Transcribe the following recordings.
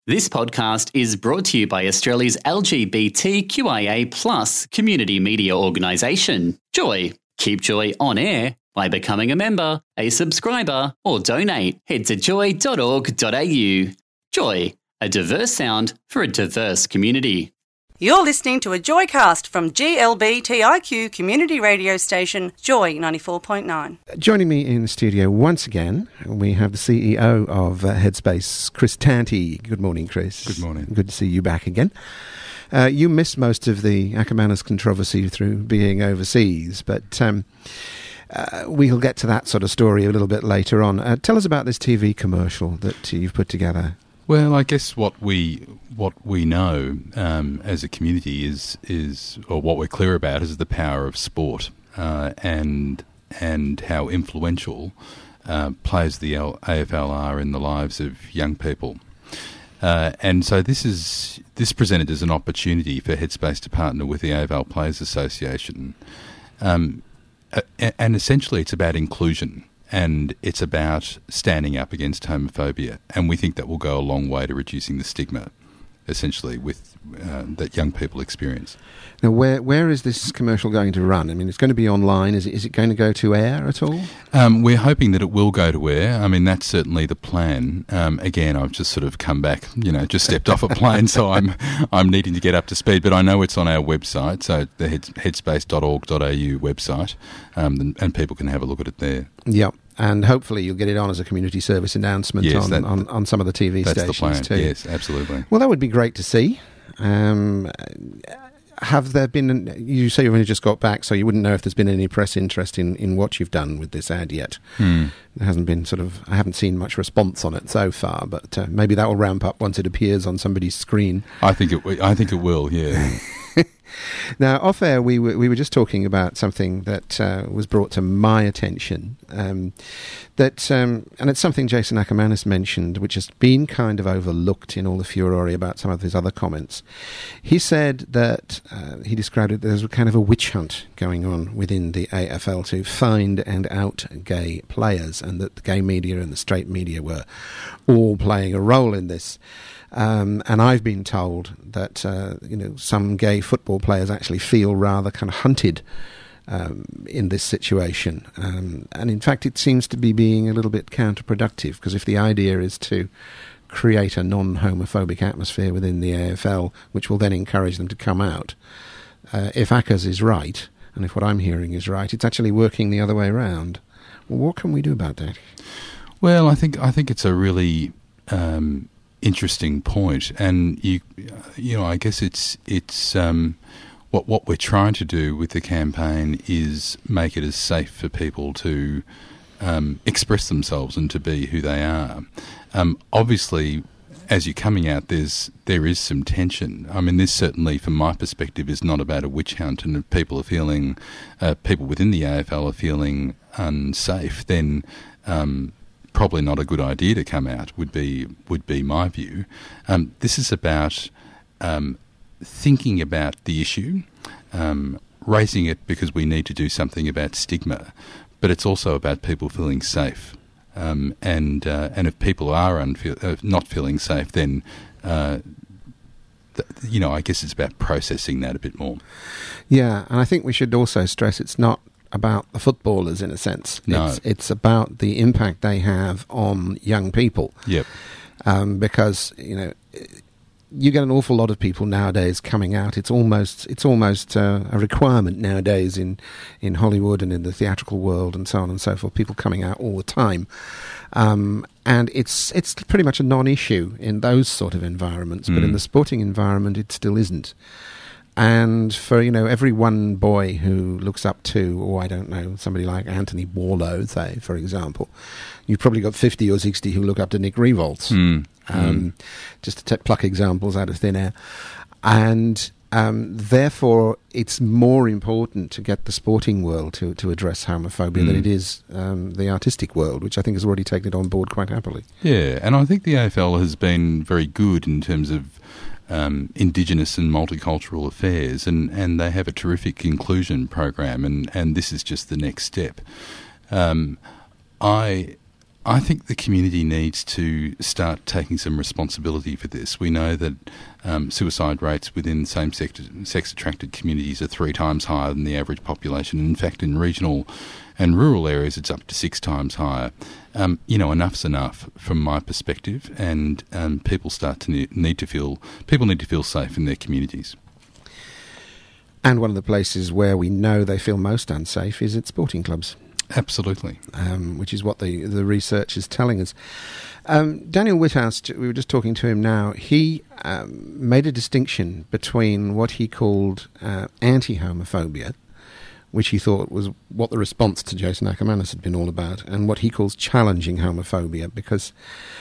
This podcast is brought to you by Australia's LGBTQIA+ community media organisation, Joy. Keep Joy on air by becoming a member, a subscriber, or donate. Head to joy.org.au. Joy, a diverse sound for a diverse community. You're listening to a Joycast from GLBTIQ community radio station, Joy 94.9. Joining me in the studio once again, we have the CEO of Headspace, Chris Tanti. Good morning, Chris. Good morning. Good to see you back again. You missed most of the Akermanis controversy through being overseas, but we'll get to that sort of story a little bit later on. Tell us about this TV commercial that you've put together. Well, I guess what we know as a community is, or what we're clear about, is the power of sport and how influential players the AFL are in the lives of young people. And so this presented as an opportunity for Headspace to partner with the AFL Players Association, and essentially it's about inclusion. And it's about standing up against homophobia, and we think that will go a long way to reducing the stigma, essentially, with that young people experience. Now, where is this commercial going to run? I mean, it's going to be online. Is it going to go to air at all? We're hoping that it will go to air. I mean, that's certainly the plan. Again, I've just sort of come back, just stepped off a plane, so I'm needing to get up to speed. But I know it's on our website, so the headspace.org.au website, and people can have a look at it there. Yep. And hopefully you'll get it on as a community service announcement on some of the TV that's stations the plan. too. Yes, absolutely. Well, that would be great to see. Have there been... You say you've only just got back, so you wouldn't know if there's been any press interest in what you've done with this ad yet. There hasn't been I haven't seen much response on it so far, but maybe that will ramp up once it appears on somebody's screen. I think it will, yeah. Now, off air, we were just talking about something that was brought to my attention, and it's something Jason Akermanis mentioned, which has been kind of overlooked in all the furore about some of his other comments. He said that he described it as a kind of a witch hunt going on within the AFL to find and out gay players, and that the gay media and the straight media were all playing a role in this. And I've been told that some gay football players actually feel rather kind of hunted in this situation, and in fact it seems to be being a little bit counterproductive, because if the idea is to create a non-homophobic atmosphere within the AFL, which will then encourage them to come out, if Akers is right, and if what I'm hearing is right, it's actually working the other way around. Well, what can we do about that? Well, I think it's a really interesting point, and I guess it's what we're trying to do with the campaign is make it as safe for people to express themselves and to be who they are. Obviously, as you're coming out, there is some tension. I mean, this certainly, from my perspective, is not about a witch hunt, and if people are feeling, people within the AFL are feeling unsafe, then probably not a good idea to come out, would be my view. This is about thinking about the issue, raising it because we need to do something about stigma, but it's also about people feeling safe. And if people are not feeling safe, then I guess it's about processing that a bit more. Yeah, and I think we should also stress it's not about the footballers in a sense. No. It's about the impact they have on young people. Yep. Because you get an awful lot of people nowadays coming out. It's almost a requirement nowadays in Hollywood and in the theatrical world and so on and so forth. People coming out all the time, and it's pretty much a non-issue in those sort of environments. But in the sporting environment, it still isn't. And for, every one boy who looks up to, somebody like Anthony Warlow, say, for example, you've probably got 50 or 60 who look up to Nick Revolts, just to pluck examples out of thin air. And therefore, it's more important to get the sporting world to address homophobia than it is the artistic world, which I think has already taken it on board quite happily. Yeah, and I think the AFL has been very good in terms of Indigenous and multicultural affairs, and they have a terrific inclusion program, and this is just the next step. I I think the community needs to start taking some responsibility for this. We know that suicide rates within same-sex-attracted communities are 3 times higher than the average population. In fact, in regional and rural areas, it's up to 6 times higher. Enough's enough from my perspective, and people need to feel safe in their communities. And one of the places where we know they feel most unsafe is at sporting clubs. Absolutely. Which is what the research is telling us. Daniel Whithouse, we were just talking to him now, he made a distinction between what he called anti-homophobia, which he thought was what the response to Jason Akermanis had been all about, and what he calls challenging homophobia, because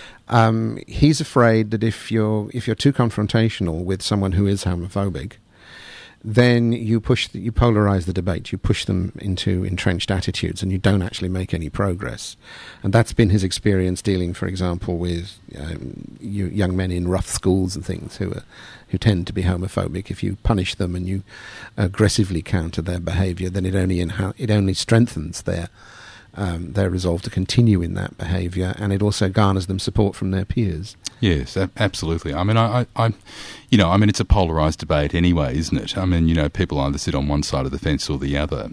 he's afraid that if you're too confrontational with someone who is homophobic, then you polarize the debate, you push them into entrenched attitudes, and you don't actually make any progress. And that's been his experience dealing, for example, with young men in rough schools and things who tend to be homophobic. If you punish them and you aggressively counter their behaviour, then it only strengthens their resolve to continue in that behaviour, and it also garners them support from their peers. Yes, absolutely. I mean, it's a polarised debate anyway, isn't it? I mean, people either sit on one side of the fence or the other,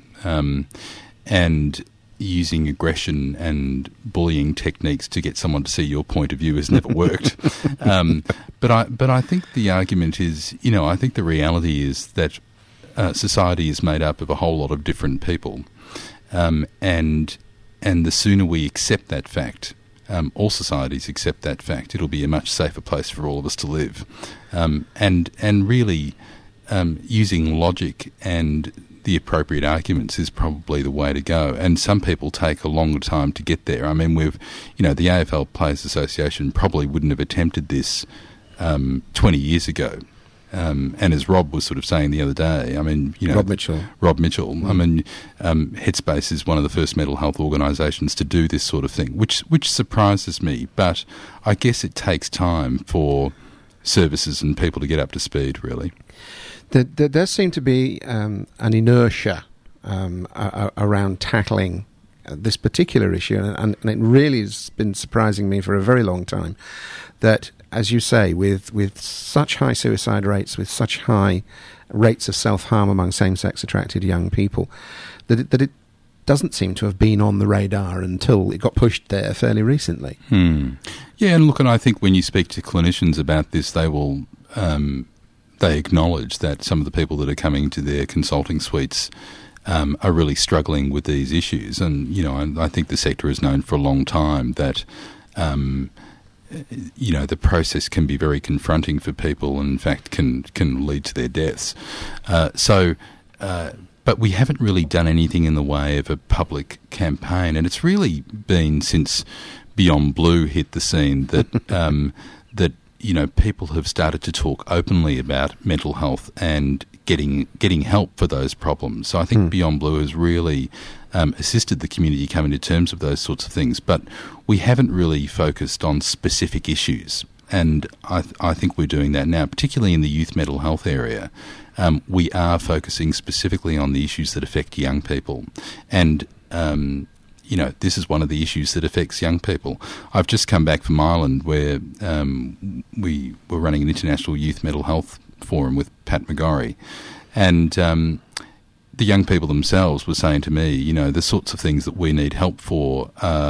and using aggression and bullying techniques to get someone to see your point of view has never worked. But I think the argument is, I think the reality is that society is made up of a whole lot of different people, and the sooner we accept that fact, all societies accept that fact, it'll be a much safer place for all of us to live. And really, using logic and the appropriate arguments is probably the way to go. And some people take a longer time to get there. I mean, the AFL Players Association probably wouldn't have attempted this 20 years ago. And as Rob was sort of saying the other day, I mean, Rob Mitchell. I mean, Headspace is one of the first mental health organisations to do this sort of thing, which surprises me. But I guess it takes time for services and people to get up to speed, really. There does seem to be an inertia around tackling this particular issue, and it really has been surprising me for a very long time that, as you say, with such high suicide rates, with such high rates of self-harm among same-sex attracted young people, that it doesn't seem to have been on the radar until it got pushed there fairly recently. Yeah, and look, and I think when you speak to clinicians about this, they will they acknowledge that some of the people that are coming to their consulting suites are really struggling with these issues. And, I think the sector has known for a long time that the process can be very confronting for people and, in fact, can lead to their deaths. But we haven't really done anything in the way of a public campaign, and it's really been since Beyond Blue hit the scene that that people have started to talk openly about mental health and getting help for those problems. So I think Beyond Blue has really assisted the community coming to terms with those sorts of things, but we haven't really focused on specific issues, and I think we're doing that now, particularly in the youth mental health area. We are focusing specifically on the issues that affect young people, and this is one of the issues that affects young people. I've just come back from Ireland, where we were running an international youth mental health forum with Pat McGorry, and the young people themselves were saying to me, the sorts of things that we need help for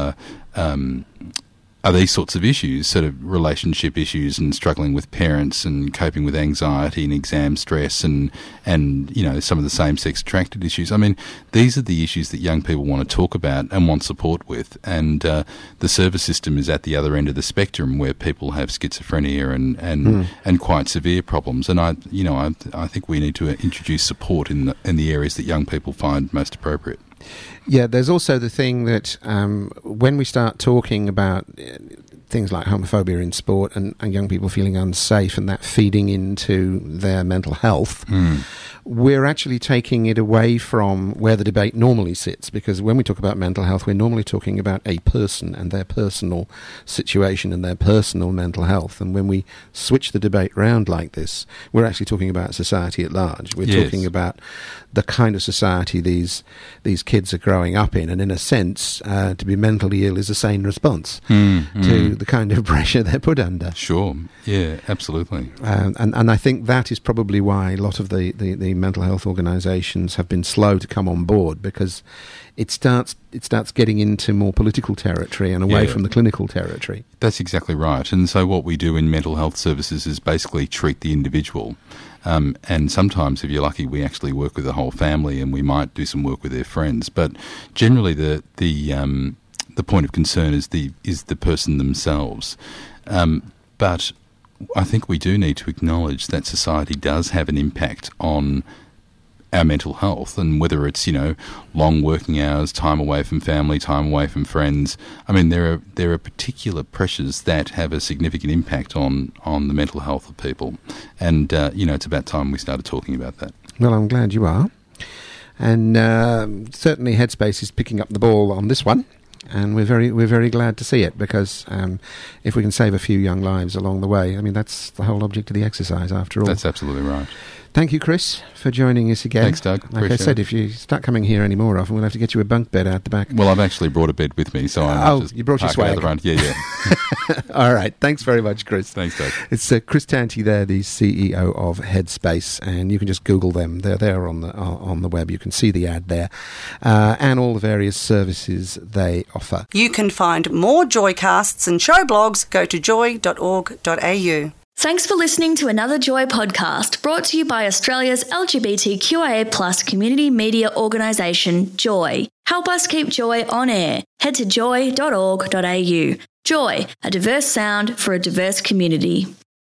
are these sorts of issues, sort of relationship issues and struggling with parents and coping with anxiety and exam stress and some of the same-sex attracted issues. I mean, these are the issues that young people want to talk about and want support with, and the service system is at the other end of the spectrum where people have schizophrenia and quite severe problems. And I think we need to introduce support in the areas that young people find most appropriate. Yeah, there's also the thing that when we start talking about things like homophobia in sport and young people feeling unsafe and that feeding into their mental health, we're actually taking it away from where the debate normally sits, because when we talk about mental health, we're normally talking about a person and their personal situation and their personal mental health. And when we switch the debate round like this, we're actually talking about society at large. We're talking about the kind of society these kids are growing up in, and in a sense, to be mentally ill is a sane response to the kind of pressure they're put under. Sure, yeah, absolutely. And I think that is probably why a lot of the mental health organisations have been slow to come on board, because it starts getting into more political territory and away from the clinical territory. That's exactly right. And so what we do in mental health services is basically treat the individual. And sometimes, if you're lucky, we actually work with the whole family, and we might do some work with their friends. But generally, the point of concern is the person themselves. But I think we do need to acknowledge that society does have an impact on our mental health, and whether it's, long working hours, time away from family, time away from friends. I mean, there are particular pressures that have a significant impact on the mental health of people, and it's about time we started talking about that. Well, I'm glad you are, and certainly Headspace is picking up the ball on this one. And we're very glad to see it, because if we can save a few young lives along the way, I mean, that's the whole object of the exercise, after all. That's absolutely right. Thank you, Chris, for joining us again. Thanks, Doug. Like I said, if you start coming here any more often, we'll have to get you a bunk bed out the back. Well, I've actually brought a bed with me, so I'm just you brought your swag. Out the front. Yeah. All right. Thanks very much, Chris. Thanks, Doug. It's Chris Tanti there, the CEO of Headspace, and you can just Google them. They're there on the web. You can see the ad there, and all the various services they offer. You can find more Joycasts and show blogs. Go to joy.org.au. Thanks for listening to another Joy podcast, brought to you by Australia's LGBTQIA+ community media organisation, Joy. Help us keep Joy on air. Head to joy.org.au. Joy, a diverse sound for a diverse community.